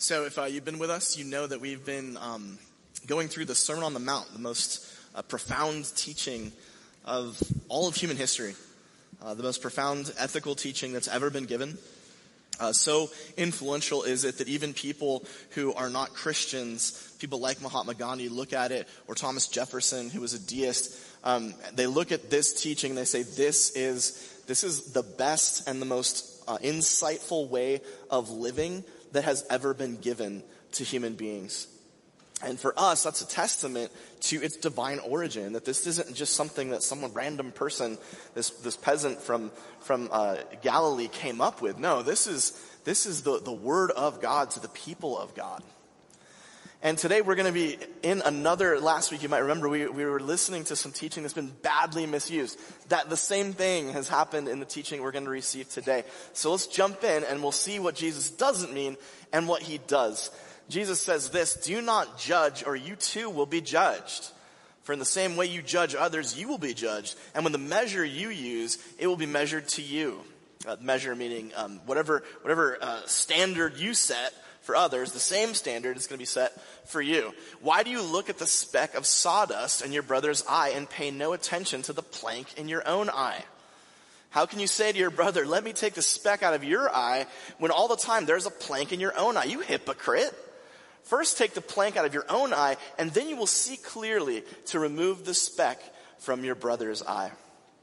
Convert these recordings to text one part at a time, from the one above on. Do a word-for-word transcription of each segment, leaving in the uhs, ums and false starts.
So if uh, you've been with us, you know that we've been um, going through the Sermon on the Mount, the most uh, profound teaching of all of human history, uh, the most profound ethical teaching that's ever been given. Uh, so influential is it that even people who are not Christians, people like Mahatma Gandhi, look at it, or Thomas Jefferson, who was a deist, um, they look at this teaching and they say, this is this is the best and the most uh, insightful way of living that has ever been given to human beings. And for us, that's a testament to its divine origin, that this isn't just something that some random person, this this peasant from from uh, Galilee came up with. No, this is this is the, the word of God to the people of God. And today we're going to be in another, last week you might remember, we, we were listening to some teaching that's been badly misused. That the same thing has happened in the teaching we're going to receive today. So let's jump in and we'll see what Jesus doesn't mean and what he does. Jesus says this, do not judge or you too will be judged. For in the same way you judge others, you will be judged. And when the measure you use, it will be measured to you. Uh, measure meaning um, whatever, whatever uh, standard you set for others, the same standard is going to be set for you. Why do you look at the speck of sawdust in your brother's eye and pay no attention to the plank in your own eye? How can you say to your brother, let me take the speck out of your eye, when all the time there's a plank in your own eye? You hypocrite. First take the plank out of your own eye, and then you will see clearly to remove the speck from your brother's eye.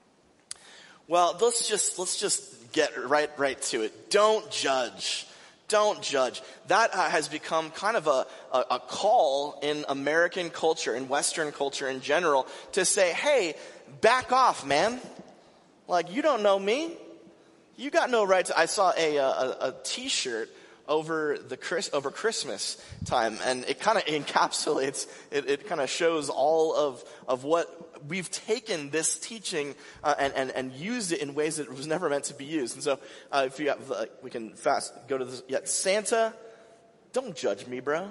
Well, let's just, let's just get right, right to it. Don't judge. Don't judge. That uh, has become kind of a, a, a call in American culture, in Western culture in general, to say, hey, back off, man. Like, you don't know me. You got no right to, I saw a, a, a t-shirt over the Chris, over Christmas time, and it kind of encapsulates, it, it kind of shows all of, of what we've taken this teaching uh, and, and, and used it in ways that it was never meant to be used. And so, uh, if you have, uh, we can fast go to this. Yeah, Santa, don't judge me, bro.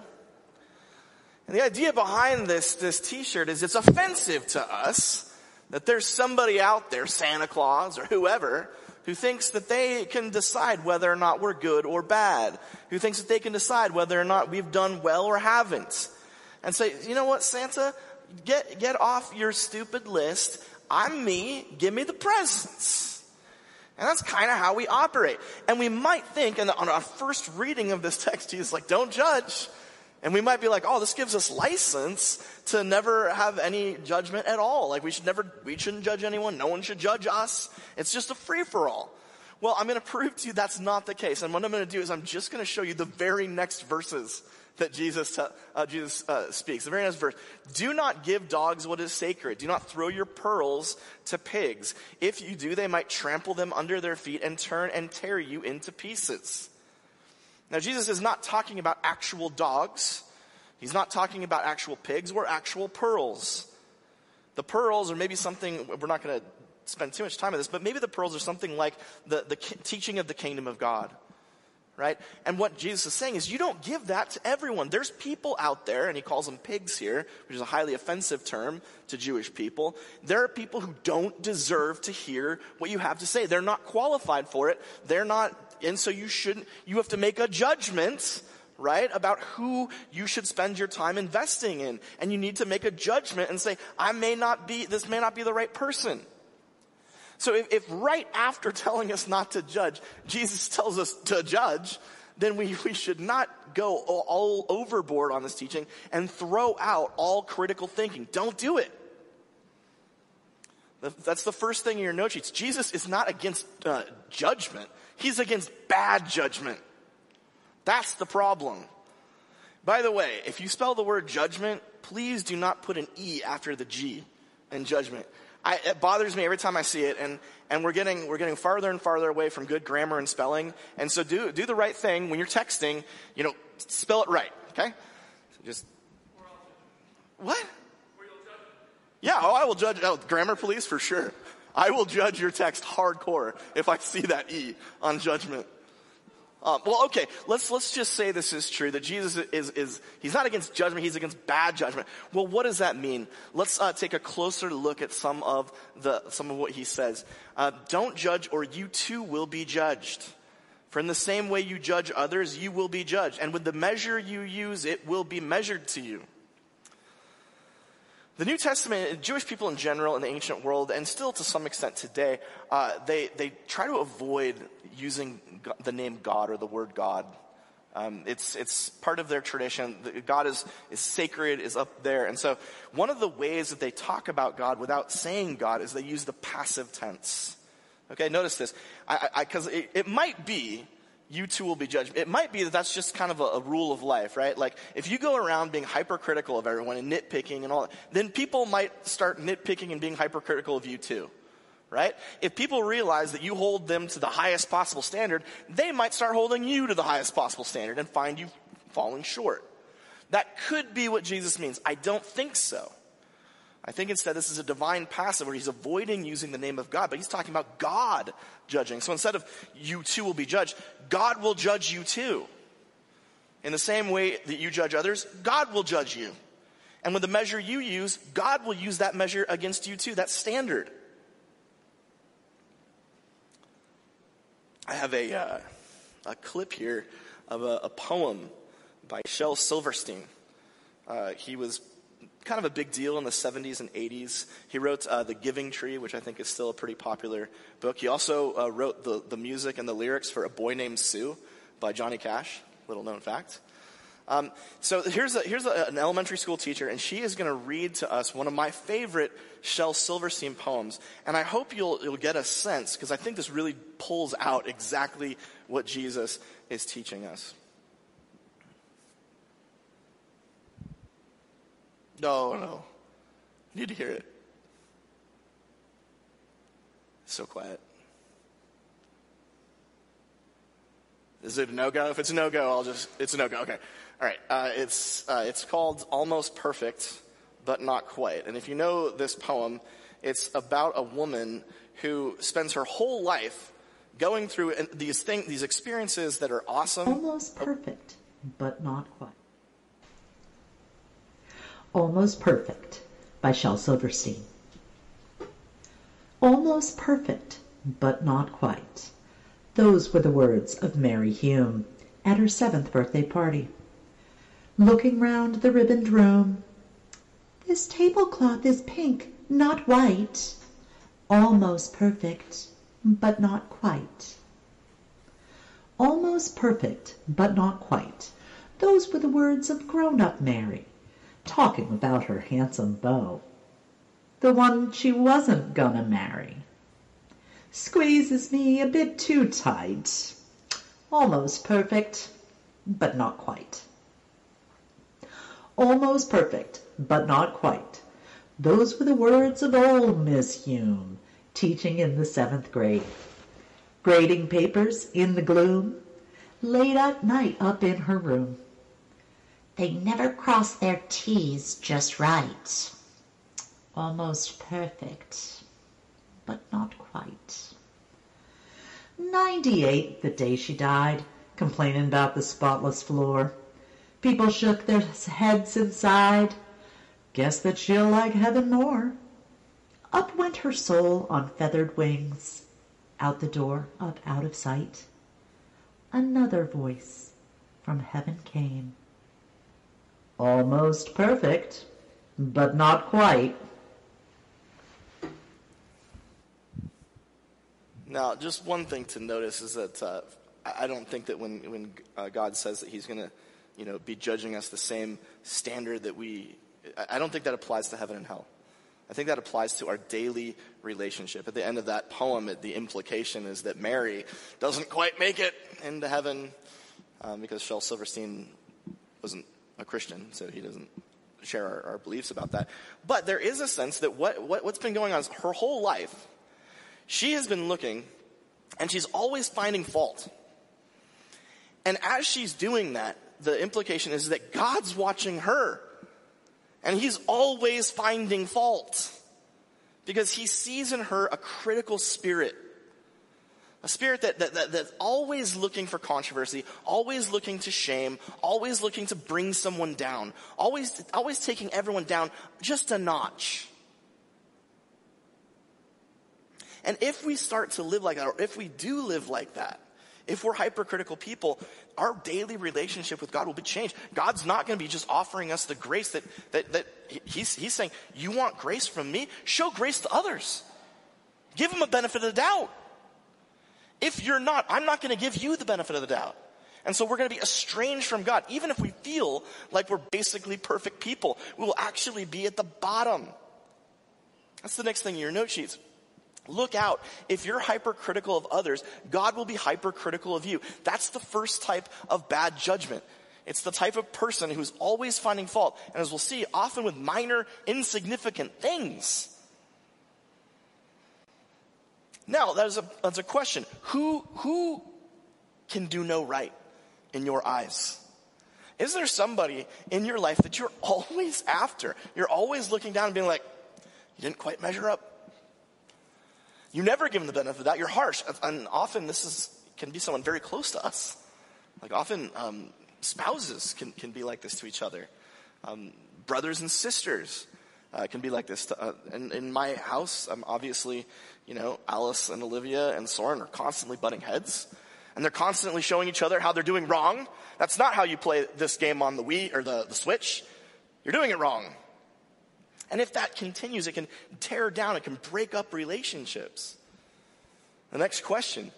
And the idea behind this this T-shirt is it's offensive to us that there's somebody out there, Santa Claus or whoever, who thinks that they can decide whether or not we're good or bad, who thinks that they can decide whether or not we've done well or haven't, and say, you know what, Santa, get get off your stupid list. I'm me. Give me the presents. And that's kind of how we operate. And we might think, and on our first reading of this text, Jesus is like, don't judge. And we might be like, oh, this gives us license to never have any judgment at all. Like we should never, we shouldn't judge anyone. No one should judge us. It's just a free-for-all. Well, I'm going to prove to you that's not the case. And what I'm going to do is I'm just going to show you the very next verses that Jesus uh, Jesus uh, speaks. The very next verse. Do not give dogs what is sacred. Do not throw your pearls to pigs. If you do, they might trample them under their feet and turn and tear you into pieces. Now, Jesus is not talking about actual dogs. He's not talking about actual pigs or actual pearls. The pearls are maybe something, we're not going to spend too much time on this, but maybe the pearls are something like the, the teaching of the kingdom of God, right? And what Jesus is saying is you don't give that to everyone. There's people out there, and he calls them pigs here, which is a highly offensive term to Jewish people. There are people who don't deserve to hear what you have to say. They're not qualified for it. They're not. And so you shouldn't, you have to make a judgment, right, about who you should spend your time investing in. And you need to make a judgment and say, I may not be, this may not be the right person. So if, if right after telling us not to judge, Jesus tells us to judge, then we, we should not go all, all overboard on this teaching and throw out all critical thinking. Don't do it. That's the first thing in your note sheets. Jesus is not against uh, judgment. He's against bad judgment. That's the problem. By the way, if you spell the word judgment, please do not put an E after the G in judgment. I, it bothers me every time I see it, and, and we're getting we're getting farther and farther away from good grammar and spelling. And so do do the right thing when you're texting. You know, spell it right. Okay? So just what? Yeah, oh, I will judge. Oh, grammar police for sure. I will judge your text hardcore if I see that E on judgment. Um, well, okay, let's let's just say this is true, that Jesus is, is he's not against judgment, he's against bad judgment. Well, what does that mean? Let's uh, take a closer look at some of the some of what he says. Uh, don't judge or you too will be judged. For For in the same way you judge others, you will be judged. And with the measure you use, it will be measured to you. The New Testament, Jewish people in general in the ancient world, and still to some extent today, uh, they, they try to avoid using the name God or the word God. Um, it's, it's part of their tradition. God is, is sacred, is up there. And so one of the ways that they talk about God without saying God is they use the passive tense. Okay, notice this. I, I, cause it, it might be, you too will be judged. It might be that that's just kind of a, a rule of life, right? Like, if you go around being hypercritical of everyone and nitpicking and all that, then people might start nitpicking and being hypercritical of you too, right? If people realize that you hold them to the highest possible standard, they might start holding you to the highest possible standard and find you falling short. That could be what Jesus means. I don't think so. I think instead this is a divine passive where he's avoiding using the name of God, but he's talking about God judging. So instead of you too will be judged, God will judge you too. In the same way that you judge others, God will judge you. And with the measure you use, God will use that measure against you too. That's standard. I have a, uh, a clip here of a, a poem by Shel Silverstein. Uh, he was kind of a big deal in the seventies and eighties. He wrote uh, The Giving Tree, which I think is still a pretty popular book. He also uh, wrote the, the music and the lyrics for A Boy Named Sue by Johnny Cash, little known fact. Um, so here's, a, here's a, an elementary school teacher, and she is going to read to us one of my favorite Shel Silverstein poems. And I hope you'll, you'll get a sense, because I think this really pulls out exactly what Jesus is teaching us. No, no. You need to hear it. It's so quiet. Is it a no-go? If it's a no-go, I'll just, it's a no-go. Okay. All right. Uh, it's, uh, it's called Almost Perfect, but Not Quite. And if you know this poem, it's about a woman who spends her whole life going through these things, these experiences that are awesome. Almost perfect, but not quite. Almost Perfect by Shel Silverstein. Almost perfect, but not quite. Those were the words of Mary Hume at her seventh birthday party. Looking round the ribboned room, this tablecloth is pink, not white. Almost perfect, but not quite. Almost perfect, but not quite. Those were the words of grown-up Mary, talking about her handsome beau, the one she wasn't gonna marry. Squeezes me a bit too tight. Almost perfect, but not quite. Almost perfect, but not quite. Those were the words of old Miss Hume, teaching in the seventh grade. Grading papers in the gloom, late at night up in her room. They never cross their T's just right. Almost perfect, but not quite. Ninety-eight, the day she died, complaining about the spotless floor. People shook their heads and sighed. Guess that she'll like heaven more. Up went her soul on feathered wings. Out the door, up out of sight. Another voice from heaven came. Almost perfect, but not quite. Now, just one thing to notice is that uh, I don't think that when when uh, God says that He's going to, you know, be judging us the same standard that we, I don't think that applies to heaven and hell. I think that applies to our daily relationship. At the end of that poem, the implication is that Mary doesn't quite make it into heaven um, because Shel Silverstein wasn't a Christian, so he doesn't share our, our beliefs about that. But there is a sense that what, what what's been going on is her whole life, she has been looking, and she's always finding fault. And as she's doing that, the implication is that God's watching her, and He's always finding fault because He sees in her a critical spirit. A spirit that, that, that, that's always looking for controversy, always looking to shame, always looking to bring someone down, always, always taking everyone down just a notch. And if we start to live like that, or if we do live like that, if we're hypercritical people, our daily relationship with God will be changed. God's not going to be just offering us the grace that, that, that he's, he's saying, you want grace from me? Show grace to others. Give them a benefit of the doubt. If you're not, I'm not going to give you the benefit of the doubt. And so we're going to be estranged from God. Even if we feel like we're basically perfect people, we will actually be at the bottom. That's the next thing in your note sheets. Look out. If you're hypercritical of others, God will be hypercritical of you. That's the first type of bad judgment. It's the type of person who's always finding fault. And as we'll see, often with minor, insignificant things. Now, that's a, that's a question. Who, who can do no right in your eyes? Is there somebody in your life that you're always after? You're always looking down and being like, you didn't quite measure up. You never give them the benefit of the doubt. You're harsh. And often this is can be someone very close to us. Like often um, spouses can, can be like this to each other. Um, brothers and sisters uh, can be like this. To, uh, in, in my house, um, obviously, you know, Alice and Olivia and Soren are constantly butting heads. And they're constantly showing each other how they're doing wrong. That's not how you play this game on the Wii or the, the Switch. You're doing it wrong. And if that continues, it can tear down, it can break up relationships. The next question.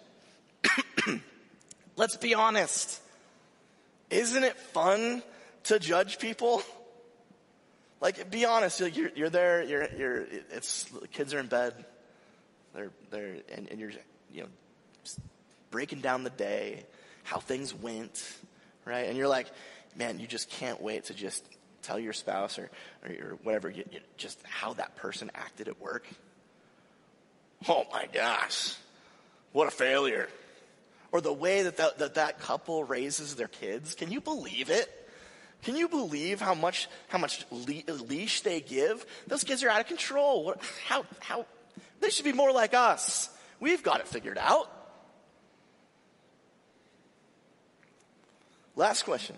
Let's be honest. Isn't it fun to judge people? Like, be honest. You're, you're there, you're, you're, it's, the kids are in bed. They're, they're, and, and you're, you know, breaking down the day, how things went, right? And you're like, man, you just can't wait to just tell your spouse or, or, or whatever, you, you, just how that person acted at work. Oh my gosh, what a failure. Or the way that that, that that couple raises their kids. Can you believe it? Can you believe how much how much le- leash they give? Those kids are out of control. What, how how they should be more like us. We've got it figured out. Last question.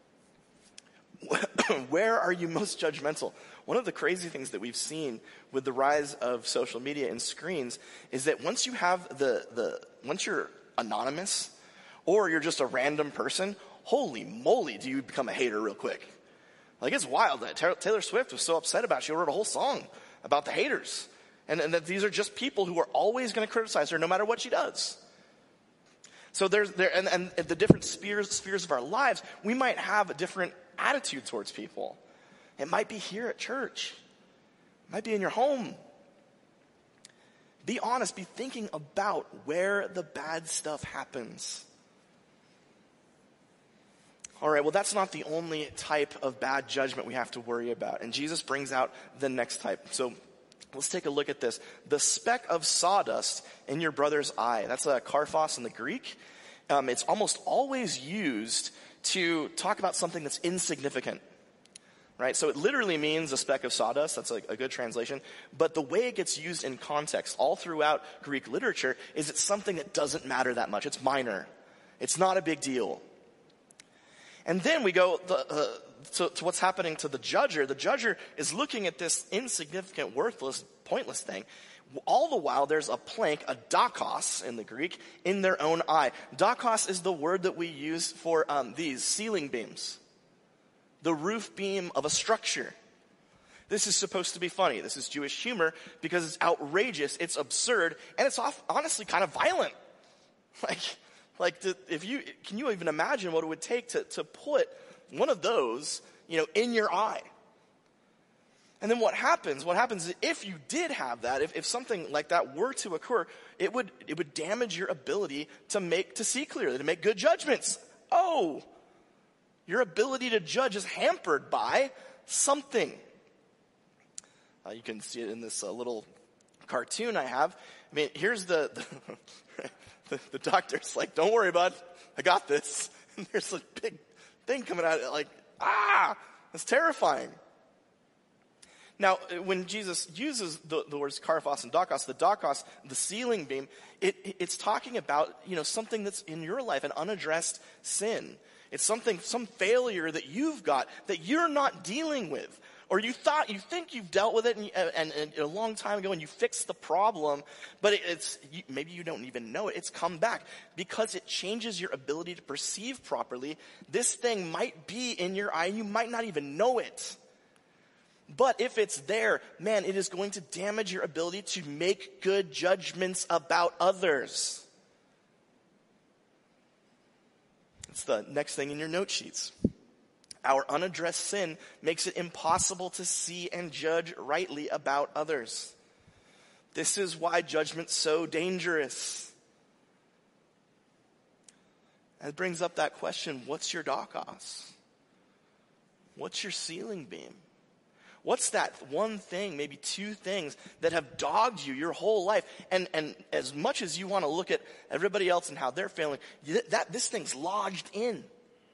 Where are you most judgmental? One of the crazy things that we've seen with the rise of social media and screens is that once you have the, the once you're anonymous or you're just a random person, holy moly, do you become a hater real quick. Like, it's wild that Taylor Swift was so upset about it. She wrote a whole song about the haters. And, and that these are just people who are always going to criticize her no matter what she does. So there's there and, and the different spheres spheres of our lives, we might have a different attitude towards people. It might be here at church. It might be in your home. Be honest. Be thinking about where the bad stuff happens. All right, well, that's not the only type of bad judgment we have to worry about. And Jesus brings out the next type. So let's take a look at this. The speck of sawdust in your brother's eye. That's a karphos in the Greek. Um, it's almost always used to talk about something that's insignificant. Right? So it literally means a speck of sawdust. That's a, a good translation. But the way it gets used in context all throughout Greek literature is it's something that doesn't matter that much. It's minor. It's not a big deal. And then we go the, uh, to, to what's happening to the judger. The judger is looking at this insignificant, worthless, pointless thing. All the while, there's a plank, a dakos in the Greek, in their own eye. Dakos is the word that we use for um, these ceiling beams. The roof beam of a structure. This is supposed to be funny. This is Jewish humor because it's outrageous, it's absurd, and it's off, honestly kind of violent. Like, like the, if you can you even imagine what it would take to, to put one of those, you know, in your eye? And then what happens? What happens is if you did have that, if, if something like that were to occur, it would it would damage your ability to make to see clearly, to make good judgments. Oh, your ability to judge is hampered by something. Uh, you can see it in this uh, little cartoon I have. I mean, here's the the, the the doctor's like, "Don't worry, bud, I got this." And there's a big thing coming out, like, ah, it's terrifying. Now, when Jesus uses the, the words karphos and dakos, the dakos, the ceiling beam, it, it's talking about, you know, something that's in your life, an unaddressed sin. It's something, some failure that you've got that you're not dealing with. Or you thought, you think you've dealt with it and, and, and a long time ago and you fixed the problem, but it's, you, maybe you don't even know it. It's come back because it changes your ability to perceive properly. This thing might be in your eye and you might not even know it. But if it's there, man, it is going to damage your ability to make good judgments about others. It's the next thing in your note sheets. Our unaddressed sin makes it impossible to see and judge rightly about others. This is why judgment's so dangerous. That brings up that question, what's your Dokos? What's your ceiling beam? What's that one thing, maybe two things that have dogged you your whole life? And, and as much as you want to look at everybody else and how they're failing, that, this thing's lodged in.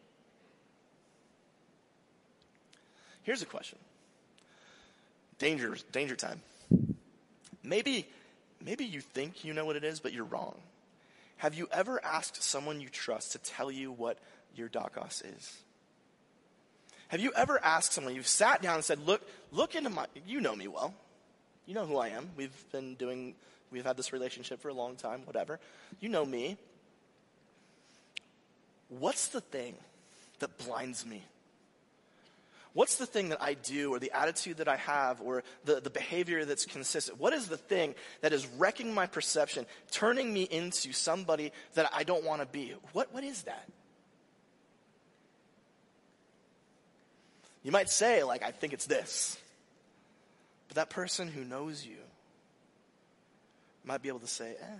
Here's a question. Danger, danger time. Maybe, maybe you think you know what it is, but you're wrong. Have you ever asked someone you trust to tell you what your Dokos is? Have you ever asked someone, you've sat down and said, look, look into my, you know me well. You know who I am. We've been doing, we've had this relationship for a long time, whatever. You know me. What's the thing that blinds me? What's the thing that I do or the attitude that I have or the, the behavior that's consistent? What is the thing that is wrecking my perception, turning me into somebody that I don't want to be? What, what is that? You might say, like, I think it's this. But that person who knows you might be able to say, eh.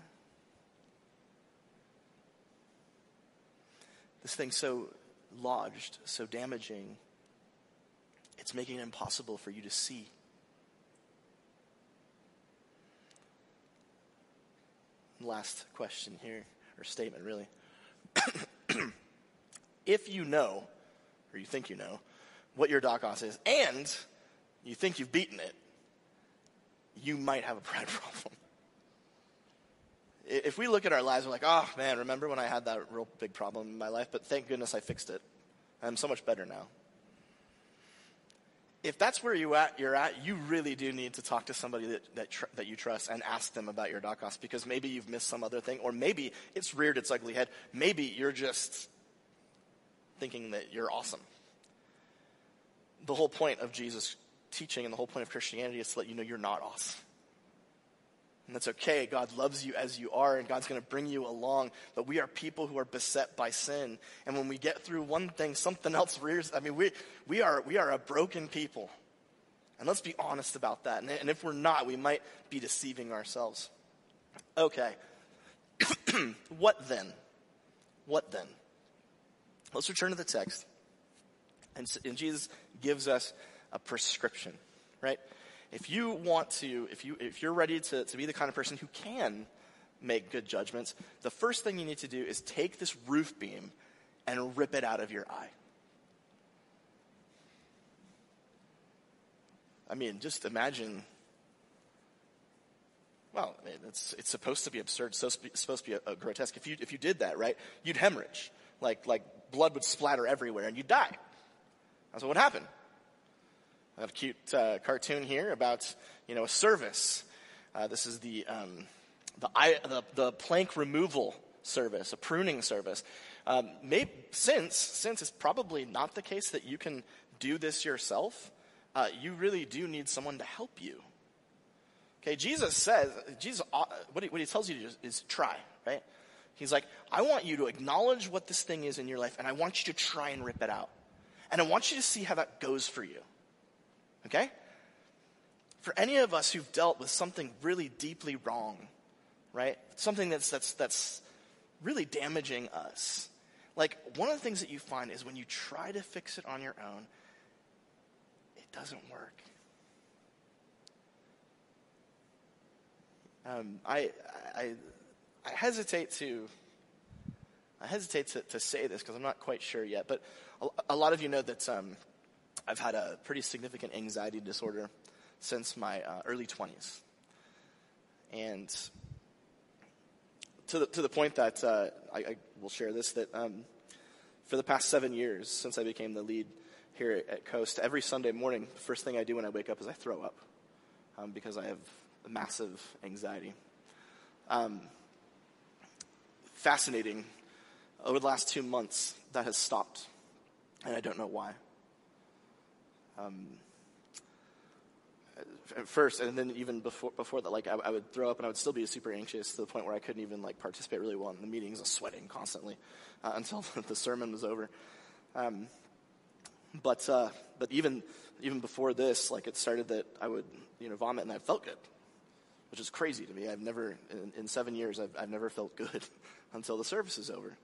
This thing's so lodged, so damaging, it's making it impossible for you to see. Last question here, or statement really. If you know, or you think you know, what your Dokos is, and you think you've beaten it, you might have a pride problem. If we look at our lives, we're like, oh man, remember when I had that real big problem in my life, but thank goodness I fixed it. I'm so much better now. If that's where you at, you're at, you really do need to talk to somebody that that, tr- that you trust and ask them about your Dokos, because maybe you've missed some other thing, or maybe it's reared its ugly head. Maybe you're just thinking that you're awesome. The whole point of Jesus' teaching and the whole point of Christianity is to let you know you're not awesome. And that's okay. God loves you as you are, and God's going to bring you along. But we are people who are beset by sin. And when we get through one thing, something else rears. I mean, we we are we are a broken people. And let's be honest about that. And, and if we're not, we might be deceiving ourselves. Okay. What then? What then? Let's return to the text. And, and Jesus gives us a prescription, right? If you want to, if you if you're ready to, to be the kind of person who can make good judgments, the first thing you need to do is take this roof beam and rip it out of your eye. I mean, just imagine. Well, I mean, it's it's supposed to be absurd. It's supposed to be a, a grotesque. If you if you did that, right, you'd hemorrhage, like like blood would splatter everywhere, and you'd die. That's what would happen. I have a cute uh, cartoon here about, you know, a service. Uh, this is the, um, the, eye, the the plank removal service, a pruning service. Um, maybe, since since it's probably not the case that you can do this yourself, uh, you really do need someone to help you. Okay, Jesus says, Jesus, uh, what, he, what he tells you to do is, is try, right? He's like, I want you to acknowledge what this thing is in your life, and I want you to try and rip it out. And I want you to see how that goes for you. Okay? For any of us who've dealt with something really deeply wrong, right? Something that's that's that's really damaging us. Like, one of the things that you find is when you try to fix it on your own, it doesn't work. Um, I, I I hesitate to I hesitate to, to say this because I'm not quite sure yet, but a, a lot of you know that um, I've had a pretty significant anxiety disorder since my uh, early twenties. And to the, to the point that uh, I, I will share this, that um, for the past seven years, since I became the lead here at Coast, every Sunday morning, the first thing I do when I wake up is I throw up um, because I have massive anxiety. Um, fascinating. Over the last two months, that has stopped, and I don't know why. Um, at first, and then even before before that, like I, I would throw up, and I would still be super anxious to the point where I couldn't even like participate really well in the meetings. I was sweating constantly uh, until the sermon was over. Um, but uh, but even even before this, like it started that I would you know vomit, and I felt good, which is crazy to me. I've never in, in seven years I've, I've never felt good until the service is over.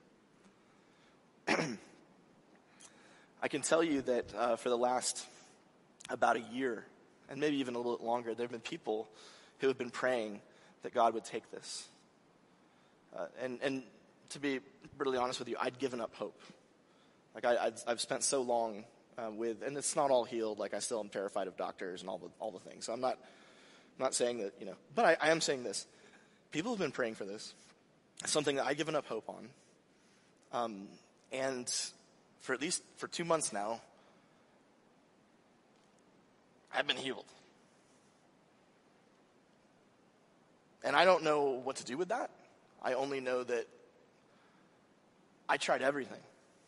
I can tell you that uh, for the last about a year, and maybe even a little bit longer, there have been people who have been praying that God would take this. Uh, and, and to be brutally honest with you, I'd given up hope. Like I, I'd, I've spent so long uh, with, and it's not all healed. Like I still am terrified of doctors and all the all the things. So I'm not I'm not saying that you know, but I, I am saying this: people have been praying for this. It's something that I've given up hope on. Um, and for at least for two months now, I've been healed. And I don't know what to do with that. I only know that I tried everything.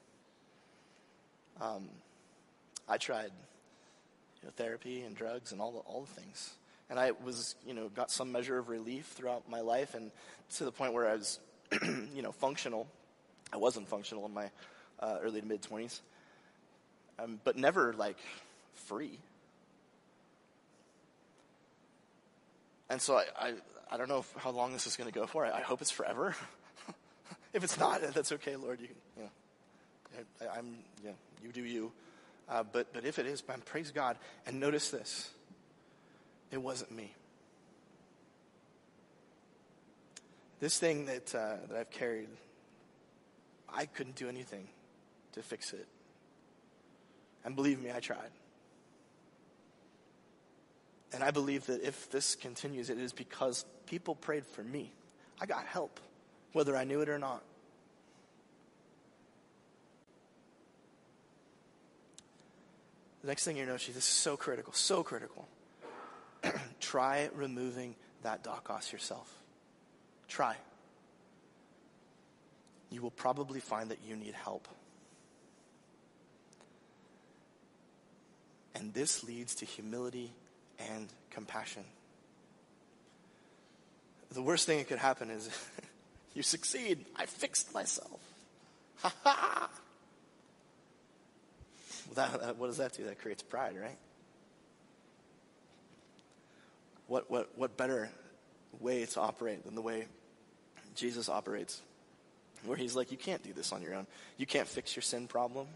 Um, I tried you know, therapy and drugs and all the, all the things. And I was, you know, got some measure of relief throughout my life, and to the point where I was, you know, functional. I wasn't functional in my uh, early to mid-twenties. Um, but never, like, free. And so I, I, I don't know if, how long this is going to go for. I, I hope it's forever. If it's not, that's okay, Lord. You can, you know, I, I'm, yeah, you do you. Uh, but but if it is, man, praise God. And notice this: it wasn't me. This thing that uh, that I've carried, I couldn't do anything to fix it. And believe me, I tried. And I believe that if this continues, it is because people prayed for me. I got help, whether I knew it or not. The next thing you know, she, this is so critical, so critical. Try removing that Dakos yourself. Try. You will probably find that you need help. And this leads to humility and compassion. The worst thing that could happen is you succeed. I fixed myself. Ha ha! That, that, what does that do? That creates pride, right? What what what better way to operate than the way Jesus operates? Where he's like, you can't do this on your own. You can't fix your sin problem.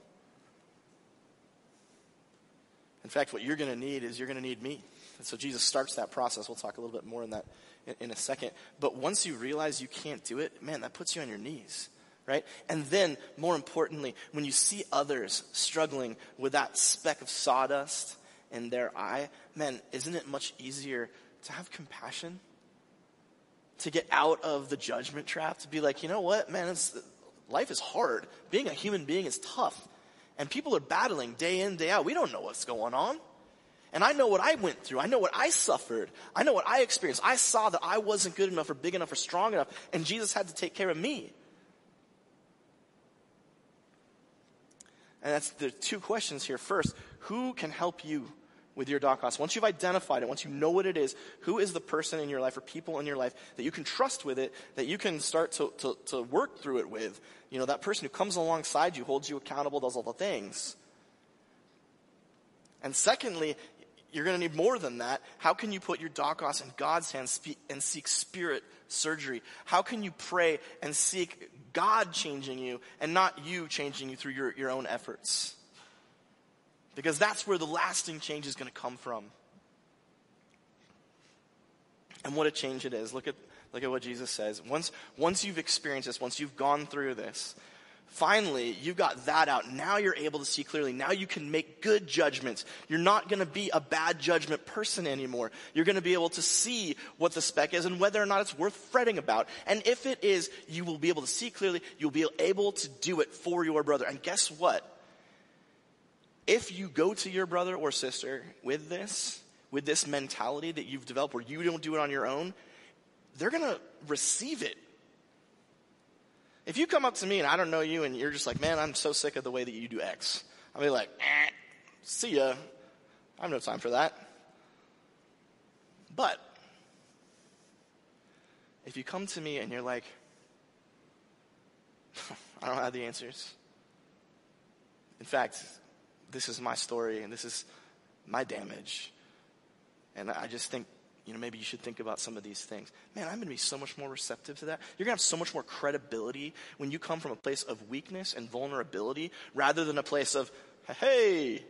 In fact, what you're going to need is you're going to need me. And so Jesus starts that process. We'll talk a little bit more on that in, in a second. But once you realize you can't do it, man, that puts you on your knees, right? And then, more importantly, when you see others struggling with that speck of sawdust in their eye, man, isn't it much easier to have compassion? To get out of the judgment trap, to be like, you know what, man, it's, life is hard. Being a human being is tough. And people are battling day in, day out. We don't know what's going on. And I know what I went through. I know what I suffered. I know what I experienced. I saw that I wasn't good enough or big enough or strong enough. And Jesus had to take care of me. And that's the two questions here. First, who can help you with your Dakos? Once you've identified it, once you know what it is, who is the person in your life or people in your life that you can trust with it, that you can start to, to, to work through it with? You know, that person who comes alongside you, holds you accountable, does all the things. And secondly, you're going to need more than that. How can you put your Dakos in God's hands and seek spirit surgery? How can you pray and seek God changing you and not you changing you through your, your own efforts? Because that's where the lasting change is going to come from. And what a change it is. Look at look at what Jesus says. Once once you've experienced this, once you've gone through this, finally you've got that out. Now you're able to see clearly. Now you can make good judgments. You're not going to be a bad judgment person anymore. You're going to be able to see what the speck is and whether or not it's worth fretting about. And if it is, you will be able to see clearly. You'll be able to do it for your brother. And guess what? if you go to your brother or sister with this, with this mentality that you've developed where you don't do it on your own, they're going to receive it. If you come up to me and I don't know you and you're just like, man, I'm so sick of the way that you do X, I'll be like, eh, see ya. I have no time for that. But if you come to me and you're like, I don't have the answers. In fact, this is my story and this is my damage. And I just think, you know, maybe you should think about some of these things. Man, I'm going to be so much more receptive to that. You're going to have so much more credibility when you come from a place of weakness and vulnerability rather than a place of, hey.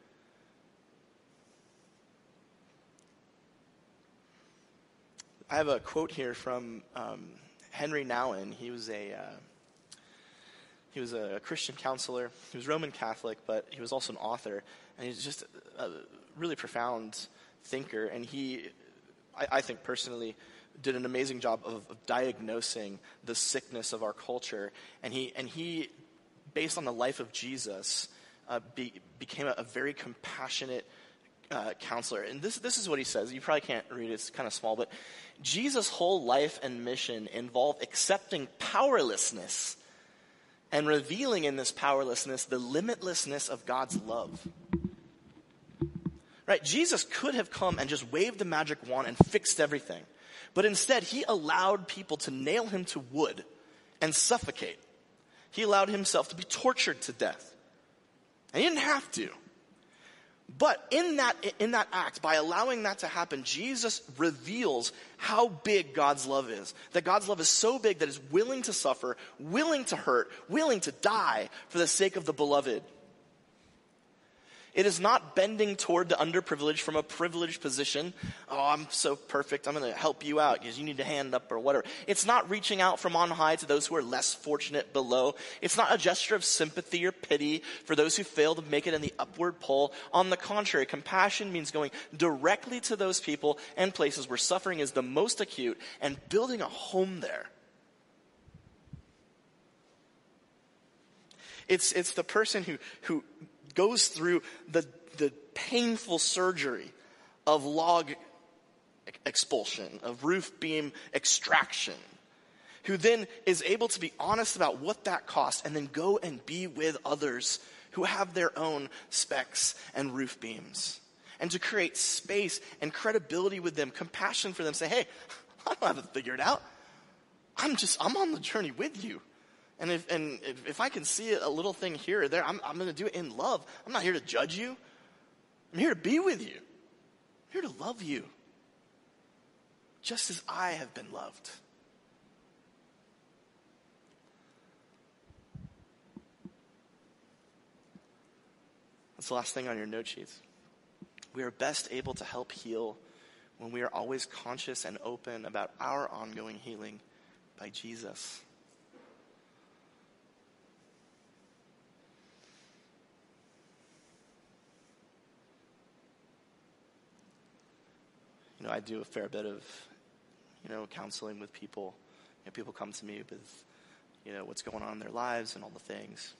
I have a quote here from um, Henry Nouwen. He was a uh, he was a Christian counselor. He was Roman Catholic, but he was also an author, and he's just a really profound thinker. And he, I, I think personally, did an amazing job of, of diagnosing the sickness of our culture. And he and he, based on the life of Jesus, uh, be, became a, a very compassionate Uh, counselor. And this this is what he says. You probably can't read it. It's kind of small. But Jesus' whole life and mission involved accepting powerlessness and revealing in this powerlessness the limitlessness of God's love. Right? Jesus could have come and just waved the magic wand and fixed everything. But instead, he allowed people to nail him to wood and suffocate. He allowed himself to be tortured to death. And he didn't have to. But in that in that act, by allowing that to happen, Jesus reveals how big God's love is. That God's love is so big that it's willing to suffer, willing to hurt, willing to die for the sake of the beloved. It is not bending toward the underprivileged from a privileged position. Oh, I'm so perfect. I'm going to help you out because you need a hand up or whatever. It's not reaching out from on high to those who are less fortunate below. It's not a gesture of sympathy or pity for those who fail to make it in the upward pull. On the contrary, compassion means going directly to those people and places where suffering is the most acute and building a home there. It's, it's the person who, who, goes through the the painful surgery of log expulsion, of roof beam extraction, who then is able to be honest about what that costs and then go and be with others who have their own specs and roof beams. And to create space and credibility with them, compassion for them, say, hey, I don't have it figured out. I'm just, I'm on the journey with you. And if and if, if I can see a little thing here or there, I'm, I'm going to do it in love. I'm not here to judge you. I'm here to be with you. I'm here to love you. Just as I have been loved. That's the last thing on your note sheets. We are best able to help heal when we are always conscious and open about our ongoing healing by Jesus. You know, I do a fair bit of, you know, counseling with people. You know, people come to me with, you know, what's going on in their lives and all the things.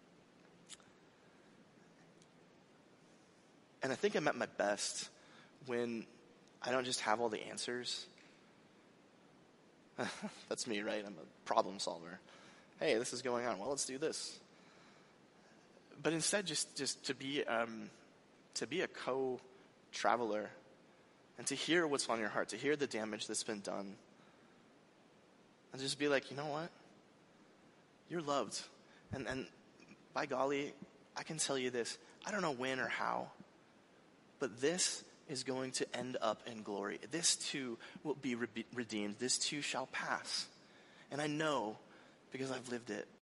And I think I'm at my best when I don't just have all the answers. That's me, right? I'm a problem solver. Hey, this is going on. Well, let's do this. But instead, just, just to be um, to be a co-traveler. And to hear what's on your heart, to hear the damage that's been done. And just be like, you know what? You're loved. And and by golly, I can tell you this. I don't know when or how, but this is going to end up in glory. This too will be re- redeemed. This too shall pass. And I know, because I've lived it,